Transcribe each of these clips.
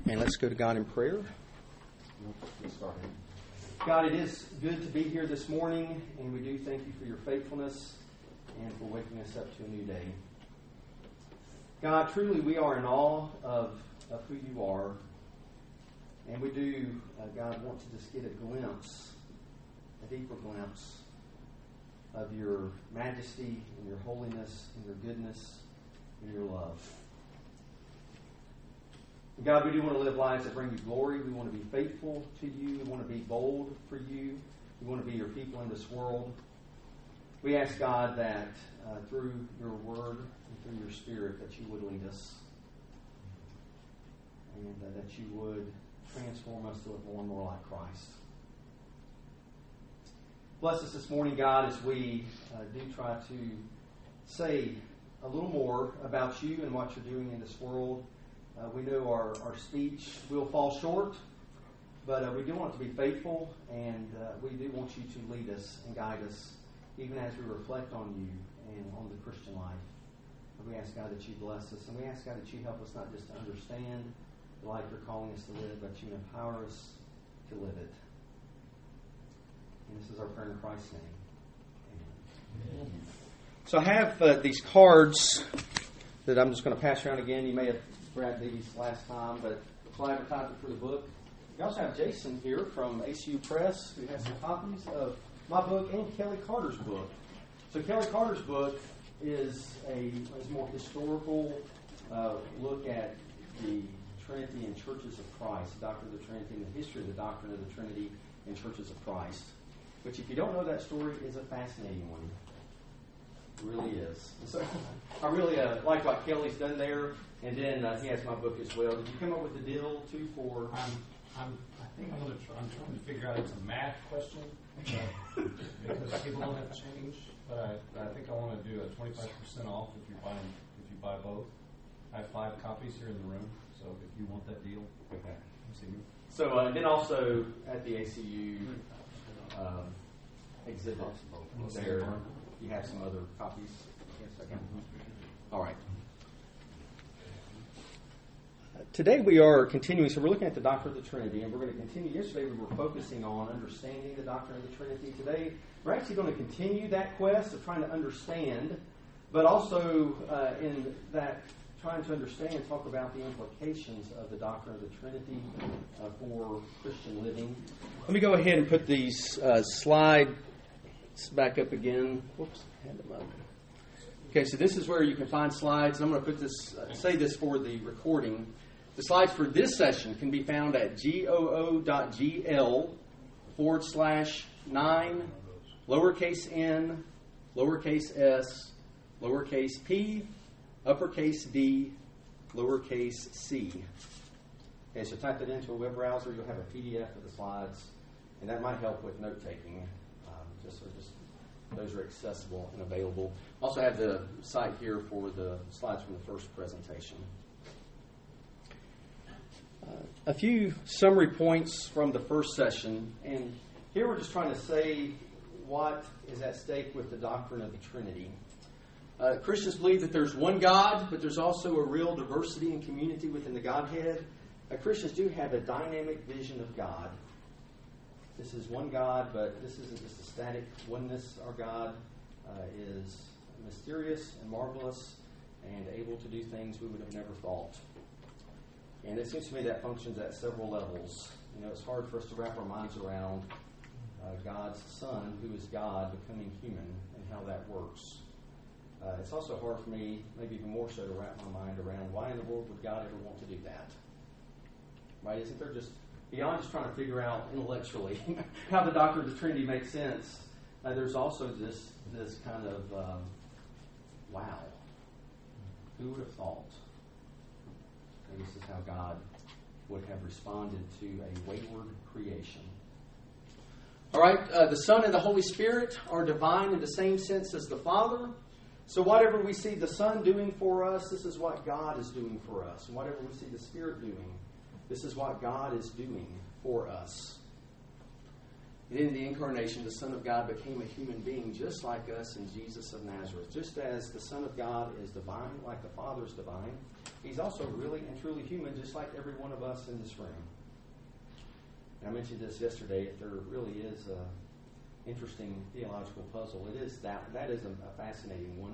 And let's go to God in prayer. God, it is good to be here this morning, and we do thank you for your faithfulness and for waking us up to a new day. God, truly we are in awe of who you are, and we do, God, want to just get a glimpse, a deeper glimpse of your majesty and your holiness and your goodness and your love. God, we do want to live lives that bring you glory. We want to be faithful to you. We want to be bold for you. We want to be your people in this world. We ask, God, that through your word and through your spirit that you would lead us and that you would transform us to look more and more like Christ. Bless us this morning, God, as we do try to say a little more about you and what you're doing in this world. We know our speech will fall short, but we do want it to be faithful, and we do want you to lead us and guide us, even as we reflect on you and on the Christian life. And we ask, God, that you bless us, and we ask, God, that you help us not just to understand the life you're calling us to live, but you empower us to live it. And this is our prayer in Christ's name. Amen. So I have these cards that I'm just going to pass around again. You may have grabbed these last time, but it's advertisement for the book. We also have Jason here from ACU Press, who has some copies of my book and Kelly Carter's book. So Kelly Carter's book is a more historical look at the Trinity and Churches of Christ, the doctrine of the Trinity and the history of the doctrine of the Trinity and Churches of Christ, which, if you don't know that story, is a fascinating one. It really is. So I really like what Kelly's done there. And then he has my book as well. Did you come up with the deal, too, for... I think I'm trying to figure out, it's a math question, because people don't have change, but I think I want to do a 25% off if you buy both. I have 5 copies here in the room, so if you want that deal, okay. See me. So, and then also at the ACU exhibit there, you have some other copies. Yes, I can. All right. Today we are continuing, so we're looking at the doctrine of the Trinity, and we're going to continue. Yesterday we were focusing on understanding the doctrine of the Trinity. Today we're actually going to continue that quest of trying to understand, but also in that trying to understand, talk about the implications of the doctrine of the Trinity for Christian living. Let me go ahead and put these slides back up again. Whoops, I had them up. Okay, so this is where you can find slides. I'm going to put this, say this for the recording. The slides for this session can be found at goo.gl/9, lowercase n, lowercase s, lowercase p, uppercase d, lowercase c. Okay, so type that into a web browser. You'll have a PDF of the slides, and that might help with note-taking, just those are accessible and available. Also have the site here for the slides from the first presentation. A few summary points from the first session, and here we're just trying to say what is at stake with the doctrine of the Trinity. Christians believe that there's one God, but there's also a real diversity and community within the Godhead. Christians do have a dynamic vision of God. This is one God, but this isn't just a static oneness. Our God is mysterious and marvelous and able to do things we would have never thought. And it seems to me that functions at several levels. You know, it's hard for us to wrap our minds around God's Son, who is God, becoming human, and how that works. It's also hard for me, maybe even more so, to wrap my mind around why in the world would God ever want to do that? Right? Isn't there just, beyond just trying to figure out intellectually how the doctrine of the Trinity makes sense, there's also this kind of, wow, who would have thought? And this is how God would have responded to a wayward creation. All right, the Son and the Holy Spirit are divine in the same sense as the Father. So whatever we see the Son doing for us, this is what God is doing for us. And whatever we see the Spirit doing, this is what God is doing for us. And in the incarnation, the Son of God became a human being just like us in Jesus of Nazareth. Just as the Son of God is divine, like the Father is divine, He's also really and truly human, just like every one of us in this room. And I mentioned this yesterday. If there really is an interesting theological puzzle, it is that is a fascinating one.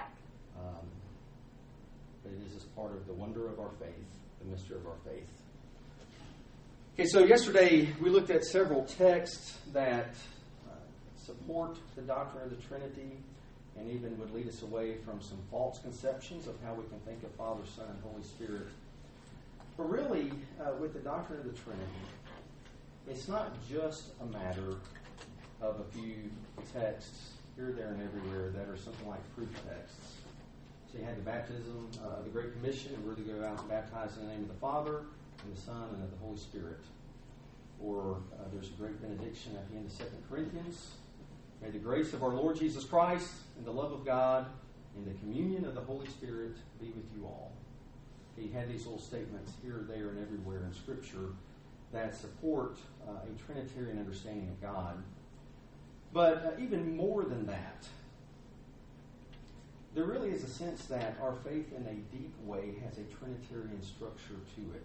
But it is just part of the wonder of our faith, the mystery of our faith. Okay, so yesterday we looked at several texts that support the doctrine of the Trinity and even would lead us away from some false conceptions of how we can think of Father, Son, and Holy Spirit. But really, with the doctrine of the Trinity, it's not just a matter of a few texts here, there, and everywhere that are something like proof texts. So you had the baptism of the Great Commission, and we're to go out and baptize in the name of the Father, and the Son, and of the Holy Spirit. Or there's a great benediction at the end of 2 Corinthians. May the grace of our Lord Jesus Christ, and the love of God, and the communion of the Holy Spirit be with you all. He had these little statements here, there, and everywhere in Scripture that support a Trinitarian understanding of God. But even more than that, there really is a sense that our faith in a deep way has a Trinitarian structure to it.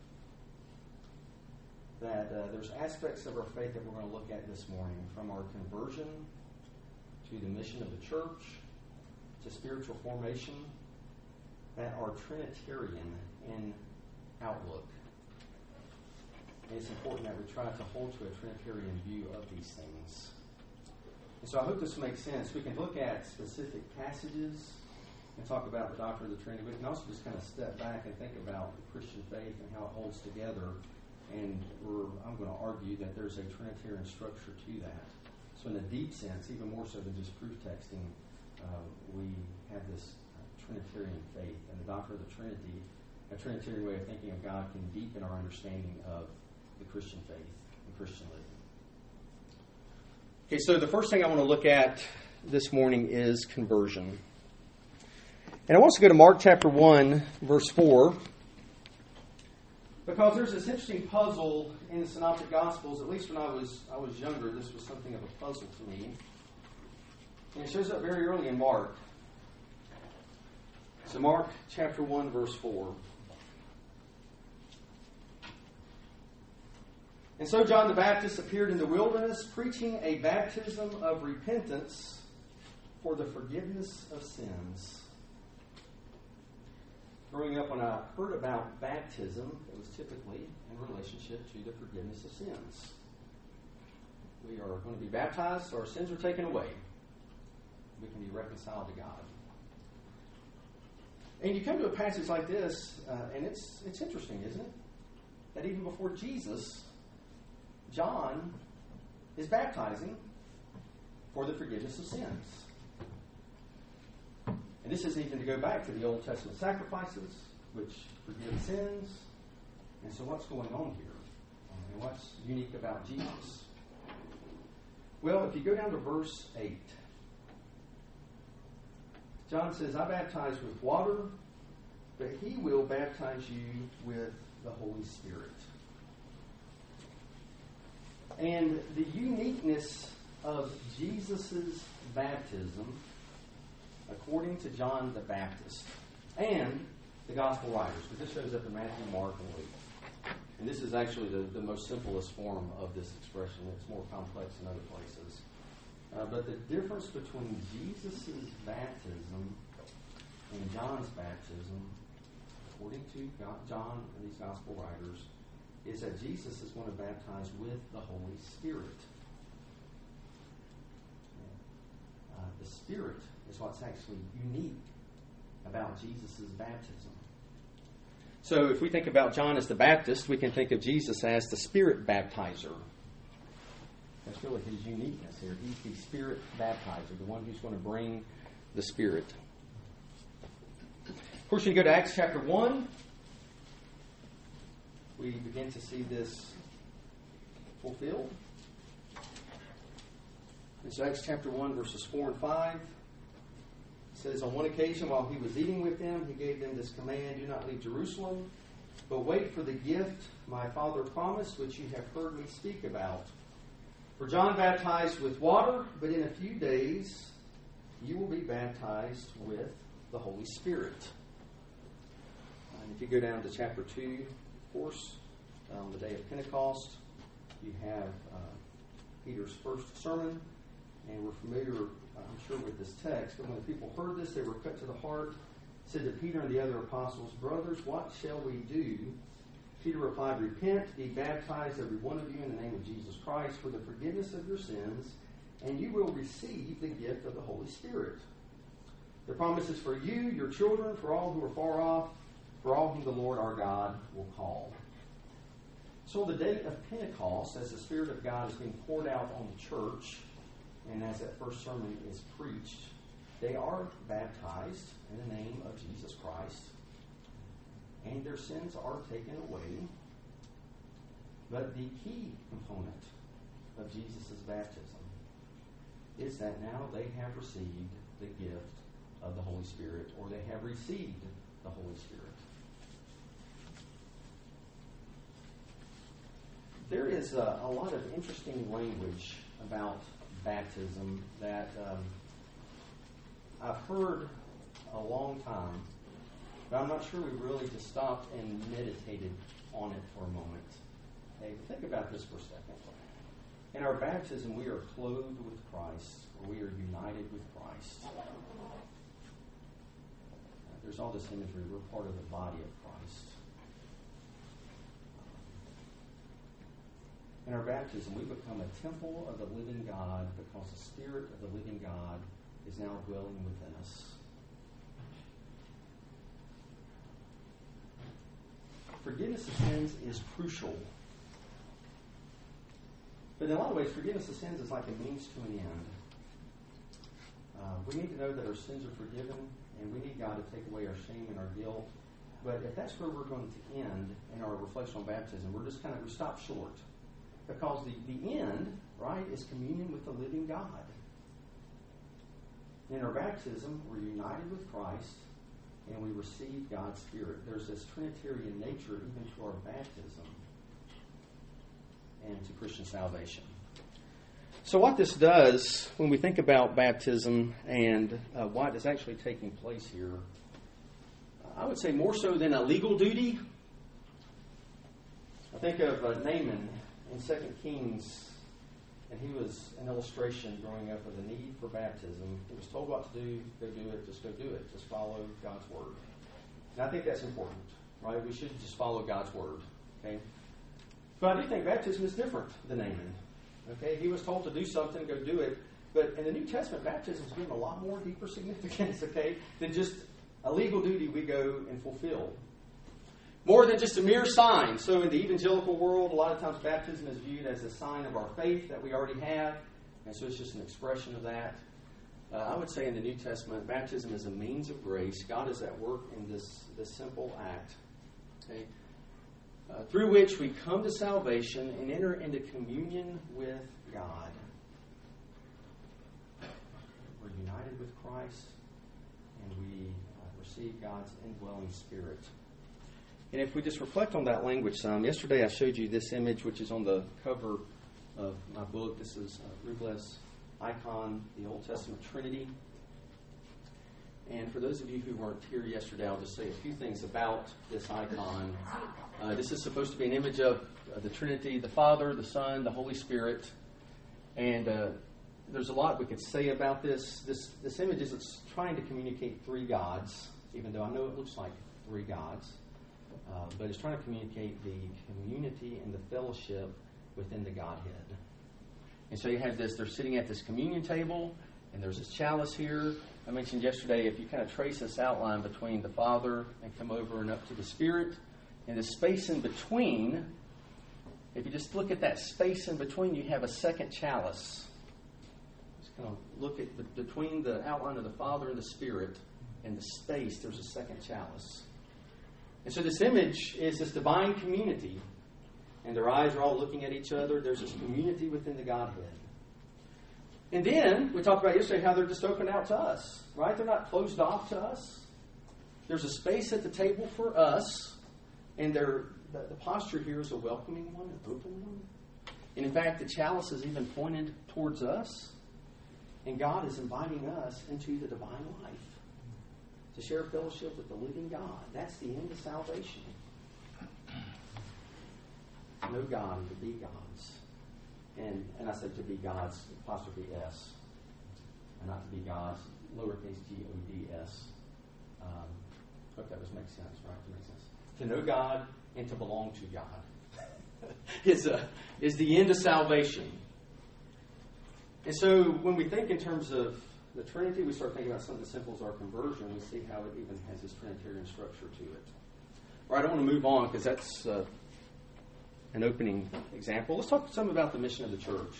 That there's aspects of our faith that we're going to look at this morning, from our conversion to the mission of the church to spiritual formation, that are Trinitarian in outlook. And it's important that we try to hold to a Trinitarian view of these things. And so I hope this makes sense. We can look at specific passages and talk about the doctrine of the Trinity. We can also just kind of step back and think about the Christian faith and how it holds together. And I'm going to argue that there's a Trinitarian structure to that. So in a deep sense, even more so than just proof texting, we have this Trinitarian faith. And the doctrine of the Trinity, a Trinitarian way of thinking of God, can deepen our understanding of the Christian faith and Christian living. Okay, so the first thing I want to look at this morning is conversion. And I want us to go to Mark chapter 1, verse 4. Because there's this interesting puzzle in the Synoptic Gospels. At least when I was younger, this was something of a puzzle to me. And it shows up very early in Mark. So Mark chapter 1, verse 4. And so John the Baptist appeared in the wilderness, preaching a baptism of repentance for the forgiveness of sins. Growing up, when I heard about baptism, it was typically in relationship to the forgiveness of sins. We are going to be baptized, so our sins are taken away. We can be reconciled to God. And you come to a passage like this, and it's interesting, isn't it? That even before Jesus, John is baptizing for the forgiveness of sins. And this isn't even to go back to the Old Testament sacrifices, which forgive sins. And so what's going on here? And what's unique about Jesus? Well, if you go down to verse 8, John says, I baptize with water, but he will baptize you with the Holy Spirit. And the uniqueness of Jesus' baptism, according to John the Baptist and the Gospel writers, because this shows up in Matthew, Mark, and Luke. And this is actually the most simplest form of this expression. It's more complex in other places. But the difference between Jesus' baptism and John's baptism, according to John and these Gospel writers, is that Jesus is going to baptize with the Holy Spirit. The Spirit is what's actually unique about Jesus' baptism. So if we think about John as the Baptist, we can think of Jesus as the Spirit baptizer. That's really his uniqueness here. He's the Spirit baptizer, the one who's going to bring the Spirit. Of course, when you go to Acts chapter 1, we begin to see this fulfilled. It's Acts chapter 1, verses 4 and 5. It says, on one occasion, while he was eating with them, he gave them this command, do not leave Jerusalem, but wait for the gift my Father promised, which you have heard me speak about. For John baptized with water, but in a few days you will be baptized with the Holy Spirit. And if you go down to chapter 2, of course, on the day of Pentecost, you have Peter's first sermon. And we're familiar, I'm sure, with this text. But when the people heard this, they were cut to the heart. Said to Peter and the other apostles, "Brothers, what shall we do?" Peter replied, "Repent, be baptized, every one of you, in the name of Jesus Christ, for the forgiveness of your sins, and you will receive the gift of the Holy Spirit. The promise is for you, your children, for all who are far off, for all whom the Lord our God will call." So on the day of Pentecost, as the Spirit of God is being poured out on the church, and as that first sermon is preached, they are baptized in the name of Jesus Christ, and their sins are taken away. But the key component of Jesus' baptism is that now they have received the gift of the Holy Spirit, or they have received the Holy Spirit. There is a lot of interesting language about baptism that I've heard a long time, but I'm not sure we've really just stopped and meditated on it for a moment. Okay, think about this for a second. In our baptism, we are clothed with Christ, or we are united with Christ. There's all this imagery. We're part of the body of Christ. In our baptism, we become a temple of the living God because the Spirit of the living God is now dwelling within us. Forgiveness of sins is crucial. But in a lot of ways, forgiveness of sins is like a means to an end. We need to know that our sins are forgiven, and we need God to take away our shame and our guilt. But if that's where we're going to end in our reflection on baptism, we stop short. Because the end, right, is communion with the living God. In our baptism, we're united with Christ, and we receive God's Spirit. There's this Trinitarian nature even to our baptism and to Christian salvation. So what this does, when we think about baptism and what is actually taking place here, I would say more so than a legal duty. I think of Naaman in 2 Kings, and he was an illustration growing up with a need for baptism. He was told what to do, go do it, just go do it. Just follow God's Word. And I think that's important, right? We should just follow God's Word, okay? But I do think baptism is different than Naaman, okay? He was told to do something, go do it. But in the New Testament, baptism is given a lot more deeper significance, okay, than just a legal duty we go and fulfill. More than just a mere sign. So in the evangelical world, a lot of times baptism is viewed as a sign of our faith that we already have. And so it's just an expression of that. I would say in the New Testament, baptism is a means of grace. God is at work in this simple act, okay, through which we come to salvation and enter into communion with God. We're united with Christ, and we receive God's indwelling Spirit. And if we just reflect on that language some, yesterday I showed you this image, which is on the cover of my book. This is Ruble's icon, the Old Testament Trinity. And for those of you who weren't here yesterday, I'll just say a few things about this icon. This is supposed to be an image of the Trinity, the Father, the Son, the Holy Spirit. And there's a lot we could say about this. This image is it's trying to communicate three gods, even though I know it looks like three gods. But it's trying to communicate the community and the fellowship within the Godhead. And so you have this, they're sitting at this communion table, and there's this chalice here. I mentioned yesterday, if you kind of trace this outline between the Father and come over and up to the Spirit, and the space in between, if you just look at that space in between, you have a second chalice. Just kind of look at between the outline of the Father and the Spirit and the space, there's a second chalice. And so this image is this divine community. And their eyes are all looking at each other. There's this community within the Godhead. And then, we talked about yesterday how they're just open out to us. Right? They're not closed off to us. There's a space at the table for us. And the posture here is a welcoming one, an open one. And in fact, the chalice is even pointed towards us. And God is inviting us into the divine life. to share fellowship with the living God. That's the end of salvation. To know God and to be God's. And I said to be God's, apostrophe S. And not to be God's, lowercase G-O-D-S. Hope that makes sense, right? It makes sense. To know God and to belong to God is the end of salvation. And so when we think in terms of the Trinity, we start thinking about something as simple as our conversion. We see how it even has this Trinitarian structure to it. All right, I want to move on because that's an opening example. Let's talk some about the mission of the church.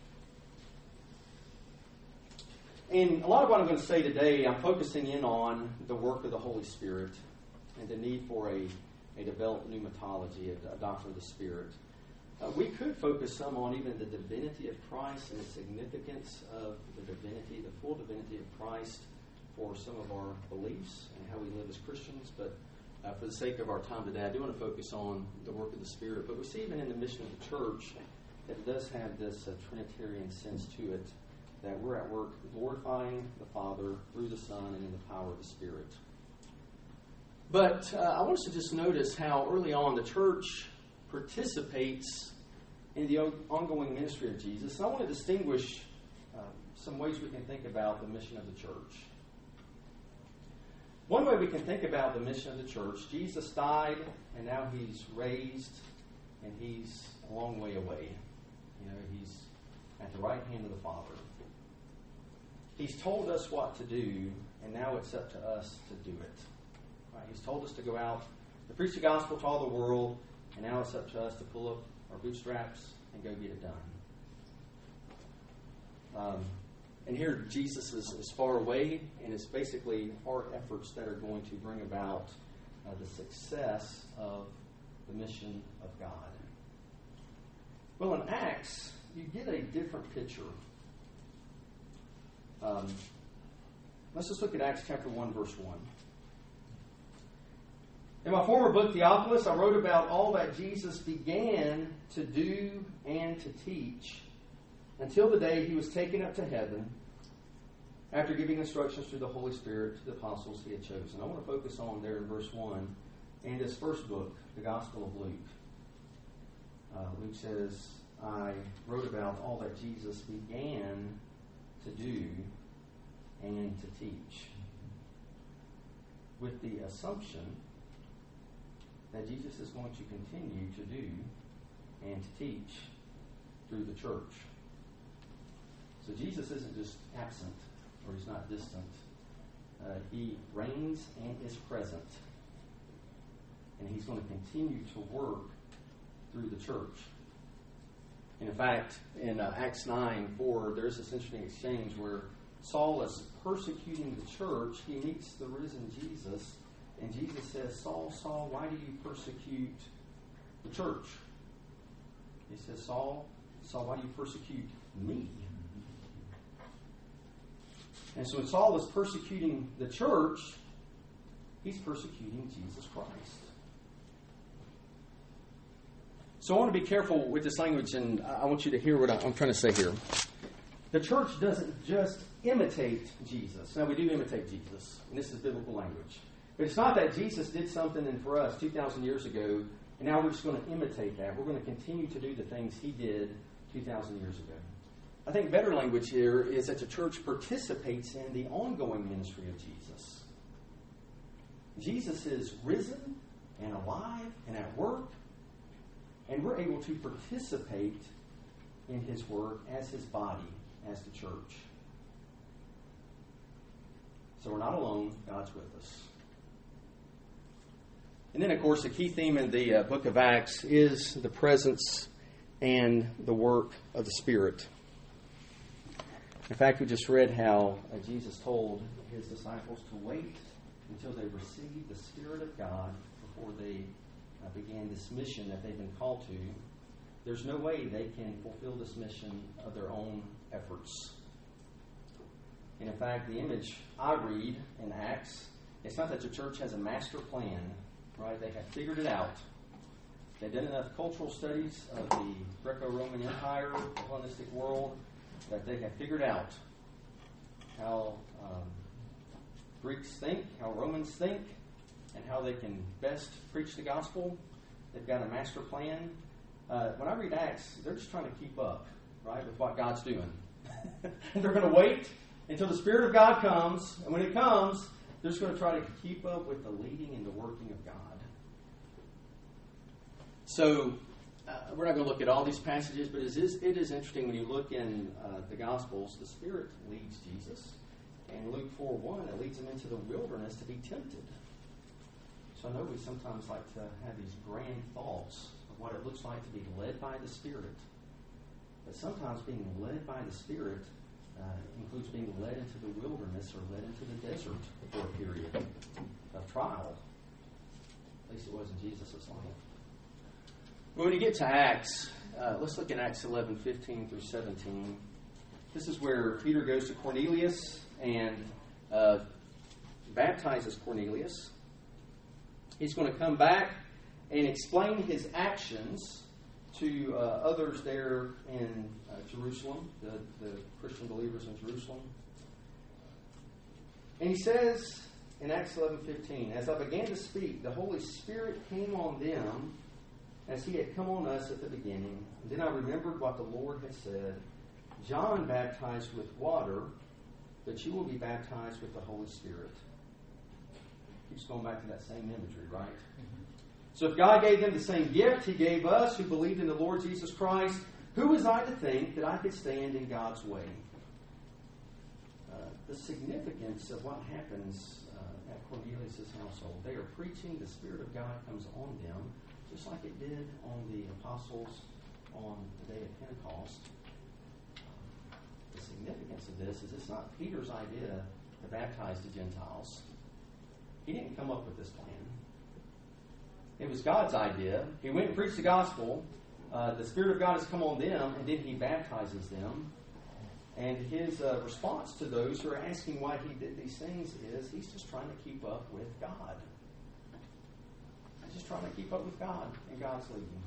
And a lot of what I'm going to say today, I'm focusing in on the work of the Holy Spirit and the need for a developed pneumatology, a doctrine of the Spirit. We could focus some on even the divinity of Christ and the significance of the divinity, the full divinity of Christ for some of our beliefs and how we live as Christians. But for the sake of our time today, I do want to focus on the work of the Spirit. But we see even in the mission of the church that it does have this Trinitarian sense to it, that we're at work glorifying the Father through the Son and in the power of the Spirit. But I want us to just notice how early on the church participates in the ongoing ministry of Jesus. And I want to distinguish some ways we can think about the mission of the church. One way we can think about the mission of the church, Jesus died and now he's raised and he's a long way away. He's at the right hand of the Father. He's told us what to do, and now it's up to us to do it. Right? He's told us to go out to preach the gospel to all the world, and now it's up to us to pull up our bootstraps and go get it done. And here Jesus is far away, and it's basically our efforts that are going to bring about the success of the mission of God. Well, in Acts, you get a different picture. Let's just look at Acts chapter 1, verse 1. In my former book, Theophilus, I wrote about all that Jesus began to do and to teach until the day he was taken up to heaven after giving instructions through the Holy Spirit to the apostles he had chosen. I want to focus on there in verse 1 and his first book, the Gospel of Luke. Luke says, I wrote about all that Jesus began to do and to teach, with the assumption that Jesus is going to continue to do and to teach through the church. So Jesus isn't just absent, or he's not distant. He reigns and is present. And he's going to continue to work through the church. And in fact, in Acts 9:4, there's this interesting exchange where Saul is persecuting the church. He meets the risen Jesus, and Jesus says, Saul, Saul, why do you persecute the church? He says, Saul, Saul, why do you persecute me? And so when Saul is persecuting the church, he's persecuting Jesus Christ. So I want to be careful with this language, and I want you to hear what I'm trying to say here. The church doesn't just imitate Jesus. Now, we do imitate Jesus, and this is biblical language. But it's not that Jesus did something and for us 2,000 years ago, and now we're just going to imitate that. We're going to continue to do the things he did 2,000 years ago. I think better language here is that the church participates in the ongoing ministry of Jesus. Jesus is risen and alive and at work, and we're able to participate in his work as his body, as the church. So we're not alone. God's with us. And then, of course, the key theme in the book of Acts is the presence and the work of the Spirit. In fact, we just read how Jesus told his disciples to wait until they received the Spirit of God before they began this mission that they've been called to. There's no way they can fulfill this mission of their own efforts. And in fact, the image I read in Acts, it's not that the church has a master plan, right? They have figured it out. They've done enough cultural studies of the Greco-Roman Empire, the Hellenistic world, that they have figured out how Greeks think, how Romans think, and how they can best preach the gospel. They've got a master plan. When I read Acts, they're just trying to keep up, right, with what God's doing. And they're going to wait until the Spirit of God comes, and when it comes, they're just going to try to keep up with the leading and the working of God. So, we're not going to look at all these passages, but it is interesting when you look in the Gospels, the Spirit leads Jesus. And Luke 4:1, it leads him into the wilderness to be tempted. So I know we sometimes like to have these grand thoughts of what it looks like to be led by the Spirit. But sometimes being led by the Spirit includes being led into the wilderness or led into the desert for a period of trial. At least it was in Jesus' life. When you get to Acts, let's look at Acts 11:15 through 17. This is where Peter goes to Cornelius and baptizes Cornelius. He's going to come back and explain his actions to others there in Jerusalem, the Christian believers in Jerusalem. And he says in Acts 11:15, "As I began to speak, the Holy Spirit came on them as he had come on us at the beginning. And then I remembered what the Lord had said, John baptized with water, but you will be baptized with the Holy Spirit." Keeps going back to that same imagery, right? Mm-hmm. So if God gave them the same gift he gave us who believed in the Lord Jesus Christ, who was I to think that I could stand in God's way? The significance of what happens at Cornelius' household. They are preaching, the Spirit of God comes on them, just like it did on the apostles on the day of Pentecost. The significance of this is it's not Peter's idea to baptize the Gentiles. He didn't come up with this plan. It was God's idea. He went and preached the gospel. The Spirit of God has come on them, and then he baptizes them. And his response to those who are asking why he did these things is he's just trying to keep up with God. He's just trying to keep up with God and God's leading.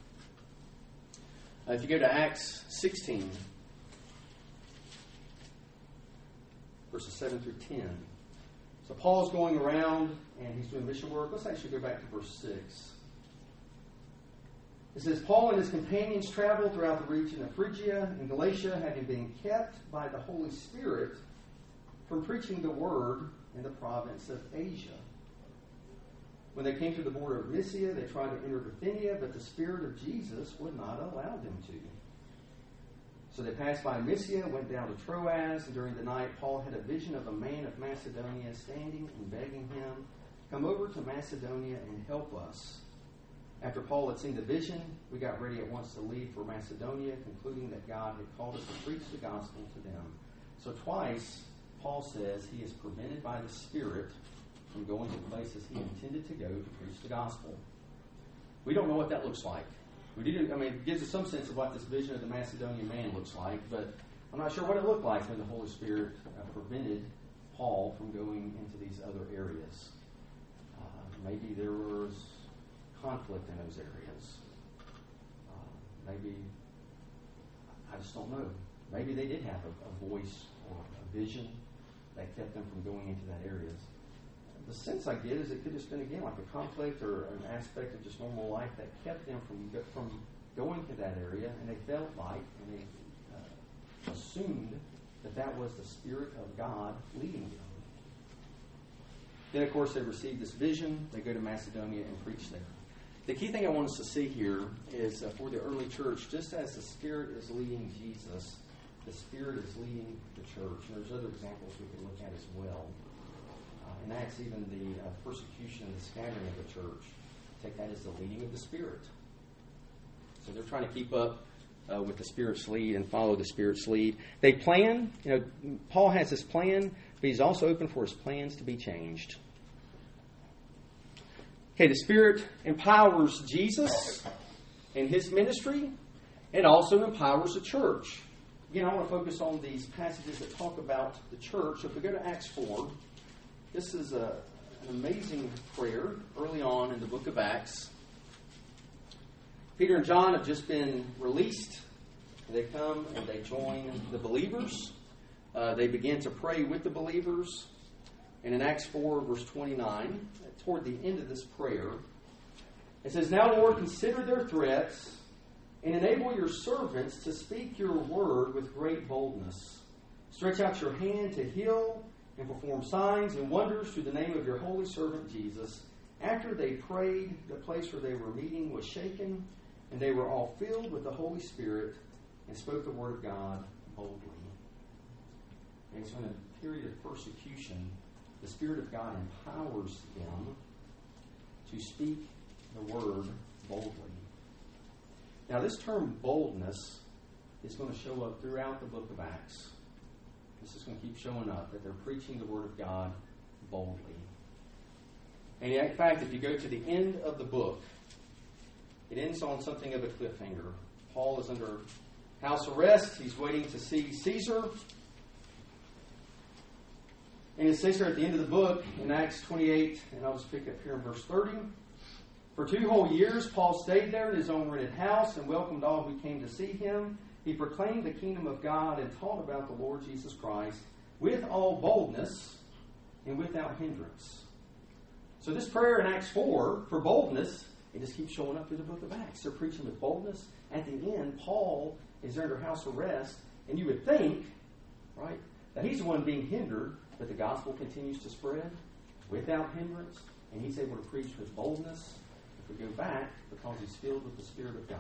If you go to Acts 16, verses 7 through 10. So Paul's going around and he's doing mission work. Let's actually go back to verse 6. It says, "Paul and his companions traveled throughout the region of Phrygia and Galatia, having been kept by the Holy Spirit from preaching the word in the province of Asia. When they came to the border of Mysia, they tried to enter Bithynia, but the Spirit of Jesus would not allow them to. So they passed by Mysia, went down to Troas, and during the night Paul had a vision of a man of Macedonia standing and begging him, 'Come over to Macedonia and help us.' After Paul had seen the vision, we got ready at once to leave for Macedonia, concluding that God had called us to preach the gospel to them." So twice, Paul says he is prevented by the Spirit from going to places he intended to go to preach the gospel. We don't know what that looks like. It gives us some sense of what this vision of the Macedonian man looks like, but I'm not sure what it looked like when the Holy Spirit prevented Paul from going into these other areas. Maybe there was conflict in those areas. Maybe, I just don't know. Maybe they did have a voice or a vision that kept them from going into that area. The sense I get is it could have been, again, like a conflict or an aspect of just normal life that kept them from going to that area, and they felt like, and they assumed that was the Spirit of God leading them. Then, of course, they received this vision. They go to Macedonia and preach there. The key thing I want us to see here is for the early church, just as the Spirit is leading Jesus, the Spirit is leading the church. And there's other examples we can look at as well. In Acts, even the persecution and the scattering of the church, take that as the leading of the Spirit. So they're trying to keep up with the Spirit's lead and follow the Spirit's lead. They plan. Paul has this plan, but he's also open for his plans to be changed. Okay, the Spirit empowers Jesus in his ministry and also empowers the church. Again, I want to focus on these passages that talk about the church. So if we go to Acts 4, this is an amazing prayer early on in the book of Acts. Peter and John have just been released. They come and they join the believers. They begin to pray with the believers. And in Acts 4, verse 29, toward the end of this prayer, it says, "Now, Lord, consider their threats and enable your servants to speak your word with great boldness. Stretch out your hand to heal and perform signs and wonders through the name of your holy servant Jesus." After they prayed, the place where they were meeting was shaken, and they were all filled with the Holy Spirit and spoke the word of God boldly. And so in a period of persecution, the Spirit of God empowers them to speak the word boldly. Now, this term boldness is going to show up throughout the book of Acts. This is going to keep showing up, that they're preaching the word of God boldly. And in fact, if you go to the end of the book, it ends on something of a cliffhanger. Paul is under house arrest. He's waiting to see Caesar. And it says here at the end of the book, in Acts 28, and I'll just pick up here in verse 30, "For 2 whole years Paul stayed there in his own rented house and welcomed all who came to see him. He proclaimed the kingdom of God and taught about the Lord Jesus Christ with all boldness and without hindrance." So this prayer in Acts 4 for boldness, it just keeps showing up through the book of Acts. They're preaching with boldness. At the end, Paul is under house arrest, and you would think, right, that he's the one being hindered, but the gospel continues to spread without hindrance, and he's able to preach with boldness. If we go back, because he's filled with the Spirit of God.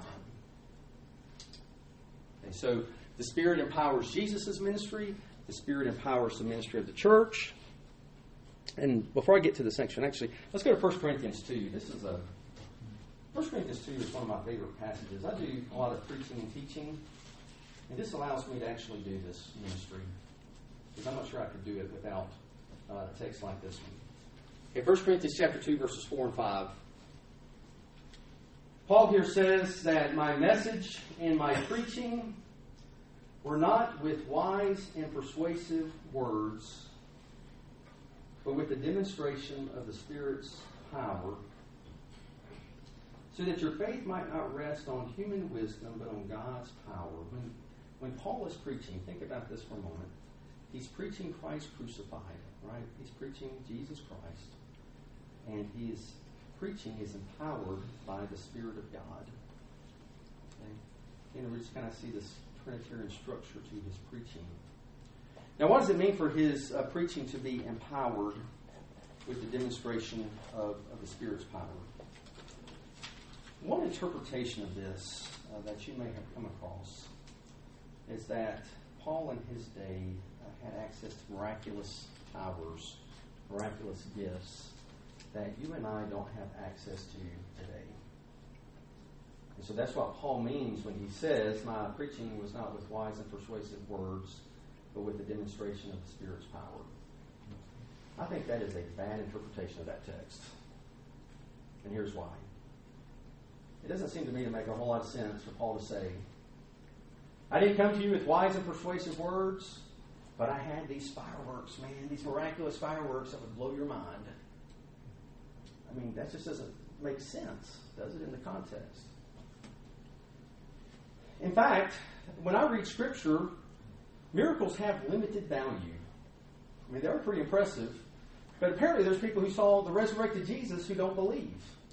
Okay, so the Spirit empowers Jesus' ministry. The Spirit empowers the ministry of the church. And before I get to this section, actually, let's go to 1 Corinthians 2. 1 Corinthians 2 is one of my favorite passages. I do a lot of preaching and teaching, and this allows me to actually do this ministry, because I'm not sure I could do it without a text like this one. Okay, 1 Corinthians chapter 2, verses 4 and 5. Paul here says that my message and my preaching were not with wise and persuasive words, but with the demonstration of the Spirit's power, so that your faith might not rest on human wisdom, but on God's power. When Paul is preaching, think about this for a moment. He's preaching Christ crucified, right? He's preaching Jesus Christ. And his preaching is empowered by the Spirit of God. Okay? And we just kind of see this Trinitarian structure to his preaching. Now, what does it mean for his preaching to be empowered with the demonstration of the Spirit's power? One interpretation of this that you may have come across is that Paul in his day had access to miraculous powers, miraculous gifts that you and I don't have access to today. And so that's what Paul means when he says, my preaching was not with wise and persuasive words, but with the demonstration of the Spirit's power. I think that is a bad interpretation of that text. And here's why. It doesn't seem to me to make a whole lot of sense for Paul to say, I didn't come to you with wise and persuasive words, but I had these fireworks, man, these miraculous fireworks that would blow your mind. I mean, that just doesn't make sense, does it, in the context? In fact, when I read Scripture, miracles have limited value. I mean, they're pretty impressive, but apparently there's people who saw the resurrected Jesus who don't believe.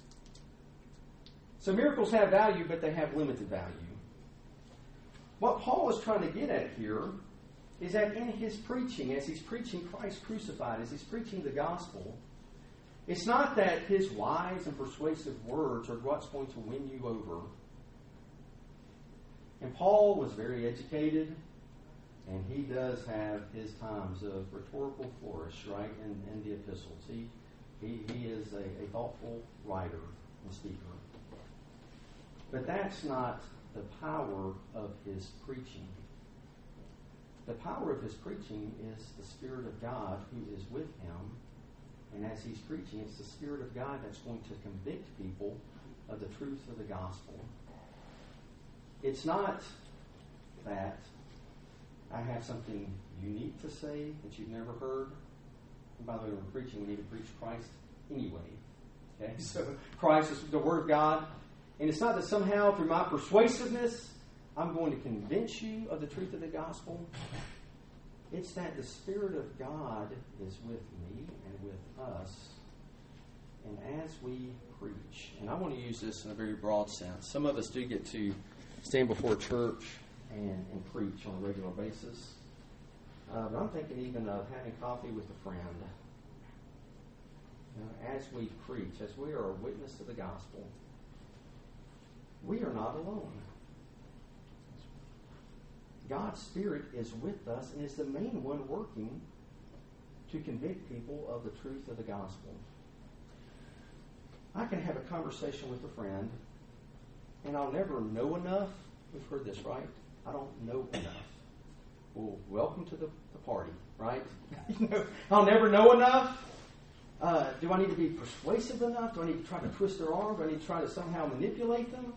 So miracles have value, but they have limited value. What Paul is trying to get at here is that in his preaching, as he's preaching Christ crucified, as he's preaching the gospel, it's not that his wise and persuasive words are what's going to win you over. And Paul was very educated, and he does have his times of rhetorical flourish, right, in the epistles. He is a thoughtful writer and speaker. But that's not the power of his preaching. The power of his preaching is the Spirit of God who is with him. And as he's preaching, it's the Spirit of God that's going to convict people of the truth of the gospel. It's not that I have something unique to say that you've never heard. And by the way, when we're preaching, we need to preach Christ anyway. Okay? So Christ is the Word of God. And it's not that somehow through my persuasiveness, I'm going to convince you of the truth of the gospel. It's that the Spirit of God is with me and with us, and as we preach, and I want to use this in a very broad sense. Some of us do get to stand before a church and preach on a regular basis. But I'm thinking even of having coffee with a friend. As we preach, as we are a witness to the gospel, we are not alone. God's Spirit is with us and is the main one working to convict people of the truth of the gospel. I can have a conversation with a friend, and I'll never know enough. We've heard this, right? I don't know enough. Well, welcome to the party, right? I'll never know enough. Do I need to be persuasive enough? Do I need to try to twist their arm? Do I need to try to somehow manipulate them?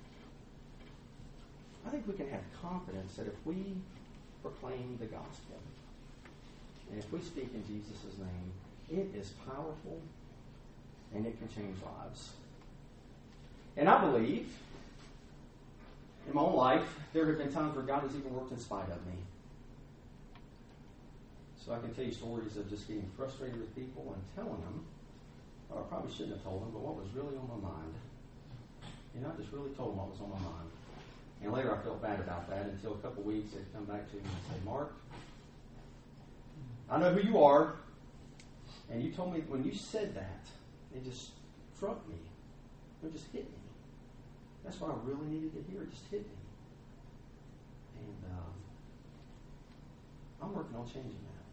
I think we can have confidence that if we proclaim the gospel, and if we speak in Jesus' name, it is powerful and it can change lives. And I believe, in my own life, there have been times where God has even worked in spite of me. So I can tell you stories of just getting frustrated with people and telling them, or I probably shouldn't have told them, but what was really on my mind. I just really told them what was on my mind. And later I felt bad about that until a couple weeks they'd come back to me and say, Mark, I know who you are, and you told me when you said that, it just struck me. It just hit me. That's what I really needed to hear. It just hit me. And I'm working on changing that.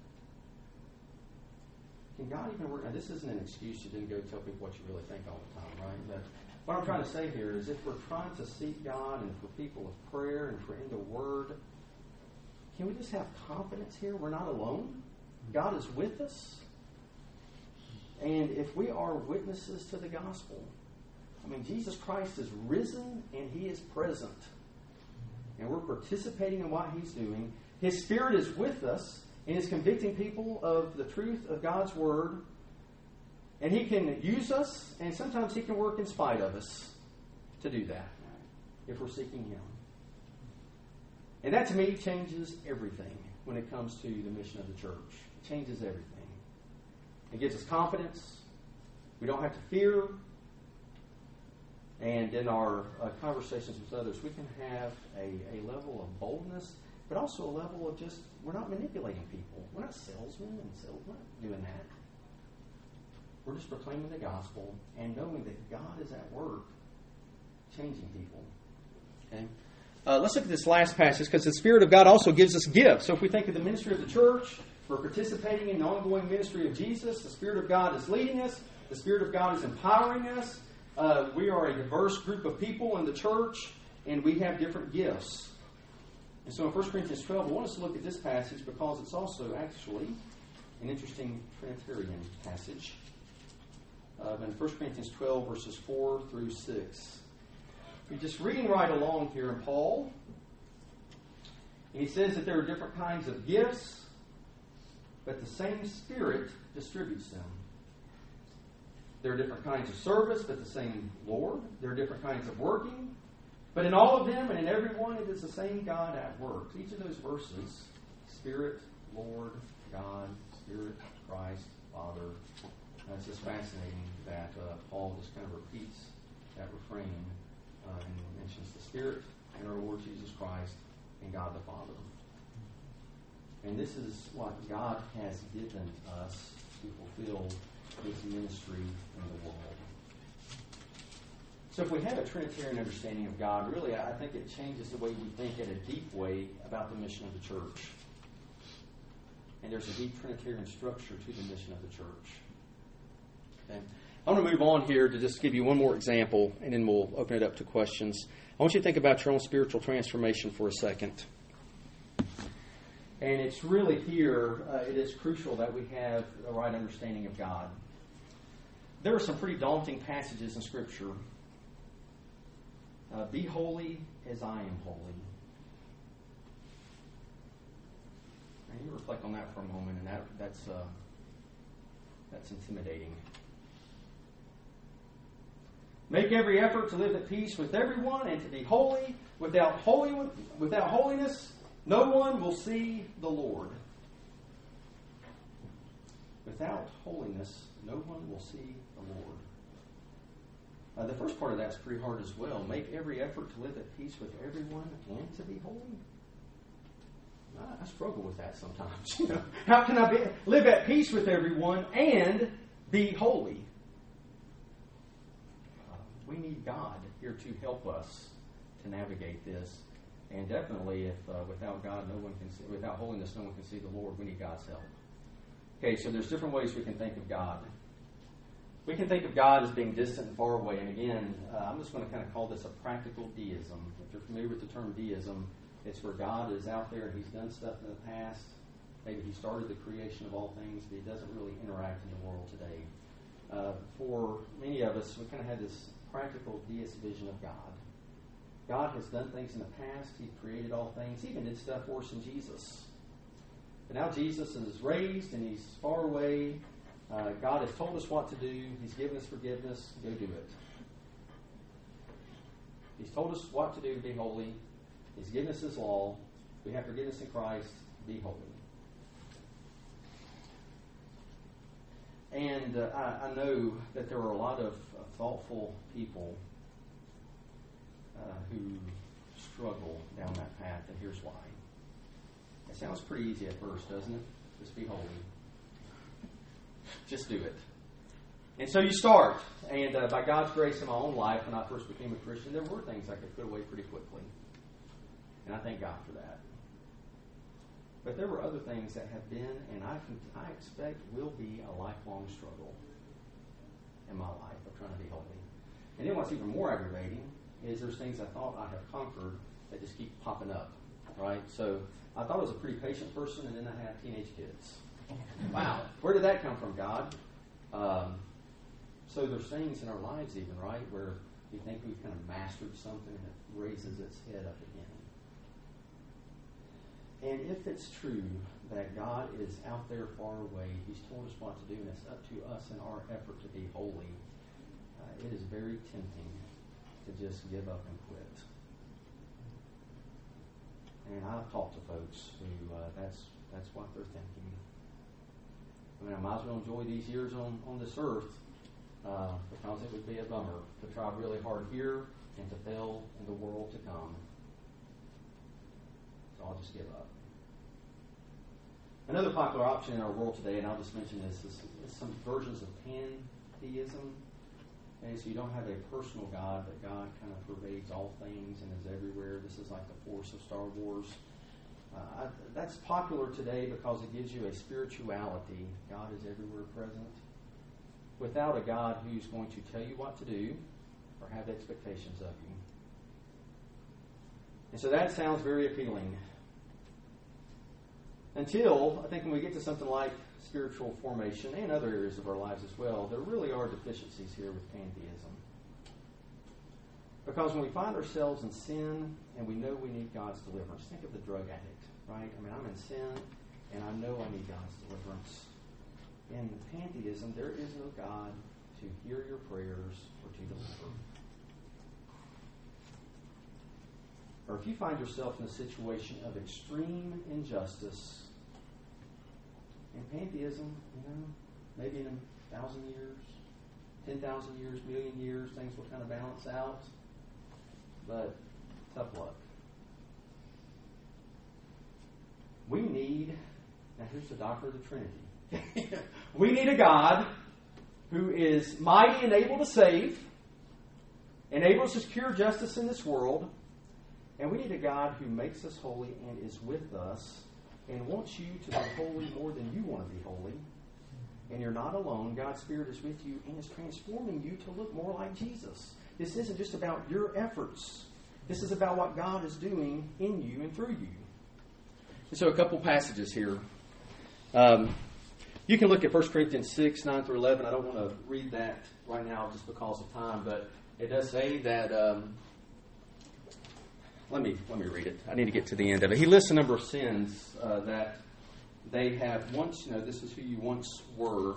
Can God even work? Now, this isn't an excuse you didn't go tell people what you really think all the time, right? But what I'm trying to say here is if we're trying to seek God and for people of prayer and for in the Word, can we just have confidence here? We're not alone. God is with us. And if we are witnesses to the gospel, Jesus Christ is risen and He is present. And we're participating in what He's doing. His Spirit is with us and is convicting people of the truth of God's Word. And He can use us, and sometimes He can work in spite of us to do that if we're seeking Him. And that to me changes everything when it comes to the mission of the church. It changes everything. It gives us confidence. We don't have to fear. And in our conversations with others, we can have a level of boldness, but also a level of just, we're not manipulating people. We're not salesmen and we're not doing that. We're just proclaiming the gospel and knowing that God is at work changing people. Okay? Let's look at this last passage, because the Spirit of God also gives us gifts. So if we think of the ministry of the church, we're participating in the ongoing ministry of Jesus. The Spirit of God is leading us. The Spirit of God is empowering us. We are a diverse group of people in the church, and we have different gifts. And so in 1 Corinthians 12, I want us to look at this passage because it's also actually an interesting Trinitarian passage. In 1 Corinthians 12, verses 4 through 6. You're just reading right along here in Paul. And he says that there are different kinds of gifts, but the same Spirit distributes them. There are different kinds of service, but the same Lord. There are different kinds of working, but in all of them and in every one, it is the same God at work. Each of those verses, Spirit, Lord, God, Spirit, Christ, Father. It's just fascinating that Paul just kind of repeats that refrain and mentions the Spirit and our Lord Jesus Christ and God the Father. And this is what God has given us to fulfill His ministry in the world. So if we have a Trinitarian understanding of God, really I think it changes the way we think in a deep way about the mission of the church. And there's a deep Trinitarian structure to the mission of the church. Okay. I want to move on here to just give you one more example, and then we'll open it up to questions. I want you to think about your own spiritual transformation for a second. And it's really here, it is crucial that we have the right understanding of God. There are some pretty daunting passages in Scripture. Be holy as I am holy. And you reflect on that for a moment, and that's intimidating. Make every effort to live at peace with everyone and to be holy. Without holiness, No one will see the Lord. Without holiness, no one will see the Lord. The first part of that's pretty hard as well. Make every effort to live at peace with everyone and to be holy. I struggle with that sometimes. How can I live at peace with everyone and be holy? We need God here to help us to navigate this. And definitely, if without God, no one can see. Without holiness, no one can see the Lord. We need God's help. Okay, so there's different ways we can think of God. We can think of God as being distant and far away. And again, I'm just going to kind of call this a practical deism. If you're familiar with the term deism, it's where God is out there and He's done stuff in the past. Maybe He started the creation of all things, but He doesn't really interact in the world today. For many of us, we kind of have this practical deist vision of God. God has done things in the past. He created all things. He even did stuff for us in Jesus. But now Jesus is raised and He's far away. God has told us what to do. He's given us forgiveness. Go do it. He's told us what to do to be holy. He's given us His law. We have forgiveness in Christ. Be holy. And I know that there are a lot of thoughtful people who struggle down that path, and here's why. It sounds pretty easy at first, doesn't it? Just be holy. Just do it. And so you start. And by God's grace in my own life, when I first became a Christian, there were things I could put away pretty quickly. And I thank God for that. But there were other things that have been, and I expect will be, a lifelong struggle in my life of trying to be holy. And then what's even more aggravating is there's things I thought I have conquered that just keep popping up, right? So I thought I was a pretty patient person, and then I have teenage kids. Wow, where did that come from, God? So there's things in our lives even, right, where we think we've kind of mastered something and it raises its head up again. And if it's true that God is out there far away, He's told us what to do, and it's up to us in our effort to be holy, it is very tempting to just give up and quit. And I've talked to folks who that's what they're thinking. I mean, I might as well enjoy these years on this earth because it would be a bummer to try really hard here and to fail in the world to come. So I'll just give up. Another popular option in our world today, and I'll just mention this, is some versions of pantheism. Okay, so you don't have a personal God, but God kind of pervades all things and is everywhere. This is like the Force of Star Wars. That's popular today because it gives you a spirituality. God is everywhere present. Without a God who's going to tell you what to do or have expectations of you. And so that sounds very appealing. Until, I think when we get to something like spiritual formation and other areas of our lives as well, there really are deficiencies here with pantheism. Because when we find ourselves in sin and we know we need God's deliverance, think of the drug addict, right? I mean, I'm in sin and I know I need God's deliverance. In pantheism, there is no God to hear your prayers or to deliver. Or if you find yourself in a situation of extreme injustice, in pantheism, maybe in 1,000 years, 10,000 years, million years, things will kind of balance out. But tough luck. We need, now here's the doctrine of the Trinity. We need a God who is mighty and able to save, and able to secure justice in this world. And we need a God who makes us holy and is with us and wants you to be holy more than you want to be holy. And you're not alone. God's Spirit is with you and is transforming you to look more like Jesus. This isn't just about your efforts. This is about what God is doing in you and through you. So a couple passages here. You can look at 1 Corinthians 6, 9 through 11. I don't want to read that right now just because of time, but it does say that... Let me read it. I need to get to the end of it. He lists a number of sins that they have once, this is who you once were.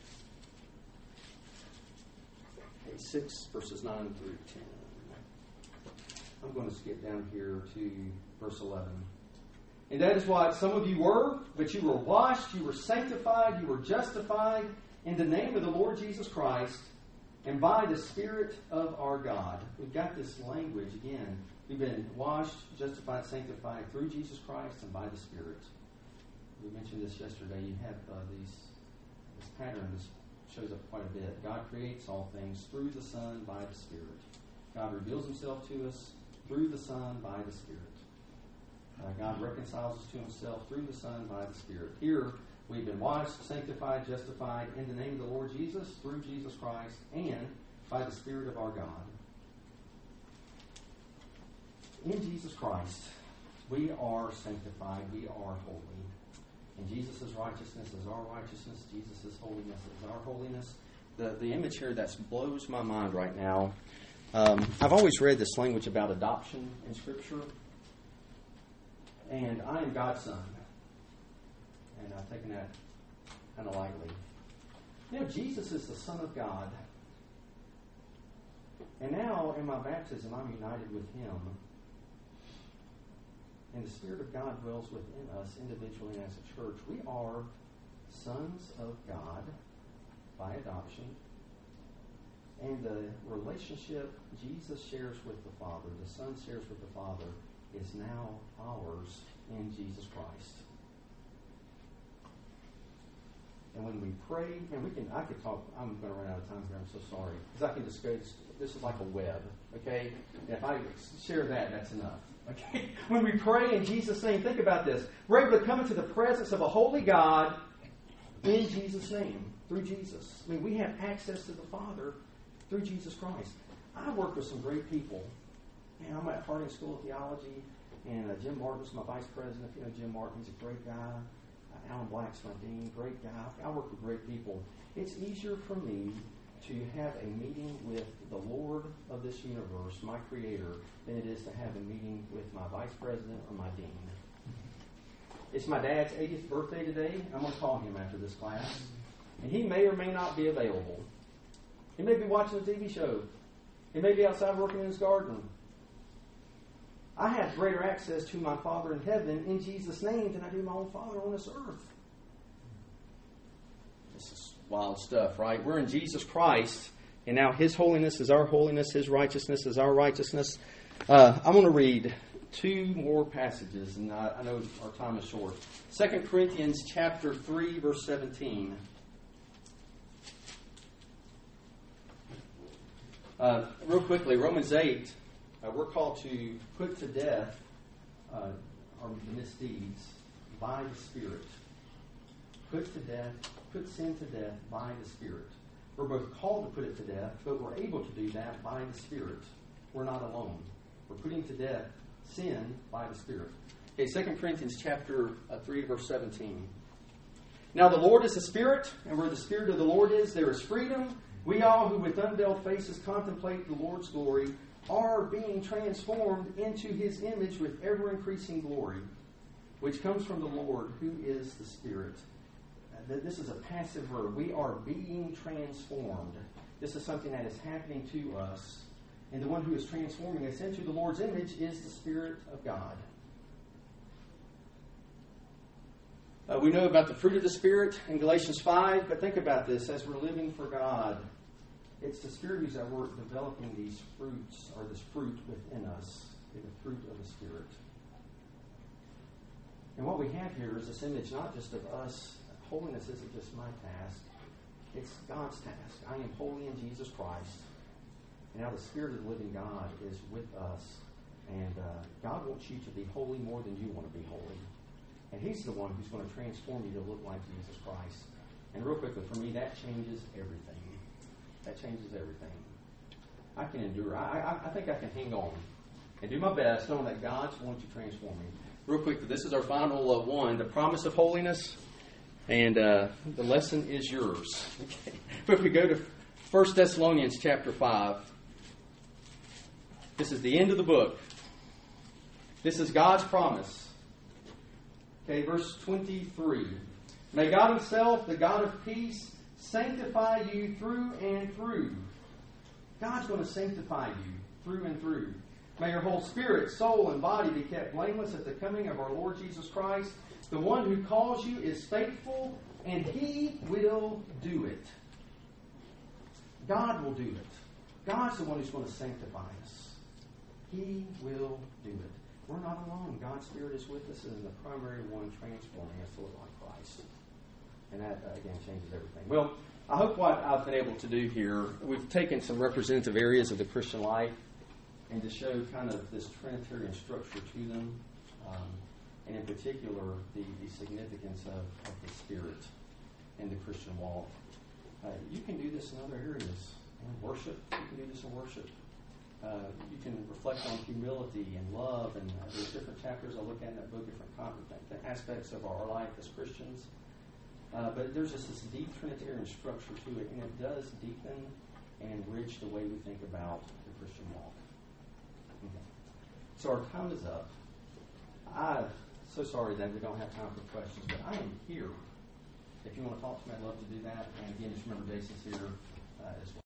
6 verses 9 through 10. I'm going to skip down here to verse 11. And that is what some of you were, but you were washed, you were sanctified, you were justified in the name of the Lord Jesus Christ and by the Spirit of our God. We've got this language again. We've been washed, justified, sanctified through Jesus Christ and by the Spirit. We mentioned this yesterday. You have this pattern. This shows up quite a bit. God creates all things through the Son by the Spirit. God reveals Himself to us through the Son by the Spirit. God reconciles us to Himself through the Son by the Spirit. Here, we've been washed, sanctified, justified in the name of the Lord Jesus, through Jesus Christ, and by the Spirit of our God. In Jesus Christ, we are sanctified, we are holy. And Jesus' righteousness is our righteousness. Jesus' holiness is our holiness. The image here that blows my mind right now, I've always read this language about adoption in Scripture. And I am God's son. And I've taken that kind of lightly. You know, Jesus is the Son of God. And now, in my baptism, I'm united with Him. And the Spirit of God dwells within us individually and as a church. We are sons of God by adoption. And the relationship Jesus shares with the Father, the Son shares with the Father, is now ours in Jesus Christ. And when we pray, and I could talk, I'm going to run out of time here, I'm so sorry. Because I can just go, this is like a web, okay? And if I share that, that's enough. Okay? When we pray in Jesus' name, think about this. We're able to come into the presence of a holy God in Jesus' name, through Jesus. I mean, we have access to the Father through Jesus Christ. I work with some great people. And I'm at Harding School of Theology, and Jim Martin's my vice president. If you know Jim Martin, he's a great guy. Alan Black's my dean, great guy. I work with great people. It's easier for me to have a meeting with the Lord of this universe, my Creator, than it is to have a meeting with my vice president or my dean. It's my dad's 80th birthday today. I'm going to call him after this class. And he may or may not be available. He may be watching a TV show. He may be outside working in his garden. I have greater access to my Father in heaven in Jesus' name than I do my own Father on this earth. This is wild stuff, right? We're in Jesus Christ, and now His holiness is our holiness, His righteousness is our righteousness. I'm going to read two more passages, and I know our time is short. 2 Corinthians chapter 3, verse 17. Real quickly, Romans 8. We're called to put to death our misdeeds by the Spirit. Put sin to death by the Spirit. We're both called to put it to death, but we're able to do that by the Spirit. We're not alone. We're putting to death sin by the Spirit. Okay, 2 Corinthians chapter 3, verse 17. Now the Lord is the Spirit, and where the Spirit of the Lord is, there is freedom. We all who with unveiled faces contemplate the Lord's glory are being transformed into His image with ever-increasing glory, which comes from the Lord, who is the Spirit. This is a passive verb. We are being transformed. This is something that is happening to us. And the one who is transforming us into the Lord's image is the Spirit of God. We know about the fruit of the Spirit in Galatians 5, but think about this. As we're living for God, it's the Spirit who's at work developing these fruits, or this fruit within us, the fruit of the Spirit. And what we have here is this image not just of us. Holiness isn't just my task. It's God's task. I am holy in Jesus Christ. And now the Spirit of the living God is with us. And God wants you to be holy more than you want to be holy. And He's the one who's going to transform you to look like Jesus Christ. And real quickly, for me, that changes everything. That changes everything. I can endure. I think I can hang on and do my best knowing that God's going to transform me. Real quickly, this is our final one, the promise of holiness. And the lesson is yours. Okay. But if we go to 1 Thessalonians chapter 5, this is the end of the book. This is God's promise. Okay, verse 23. May God Himself, the God of peace, sanctify you through and through. God's going to sanctify you through and through. May your whole spirit, soul, and body be kept blameless at the coming of our Lord Jesus Christ. The one who calls you is faithful, and He will do it. God will do it. God's the one who's going to sanctify us. He will do it. We're not alone. God's Spirit is with us and is the primary one transforming us to look like Christ. And that, again, changes everything. Well, I hope what I've been able to do here, we've taken some representative areas of the Christian life and to show kind of this Trinitarian structure to them, and in particular, the significance of the Spirit in the Christian walk. You can do this in other areas. Worship, you can do this in worship. You can reflect on humility and love, and there's different chapters I'll look at in that book, different aspects of our life as Christians. But there's just this deep Trinitarian structure to it, and it does deepen and enrich the way we think about the Christian walk. Okay. So our time is up. I'm so sorry that we don't have time for questions, but I am here. If you want to talk to me, I'd love to do that. And again, just remember Jason's here as well.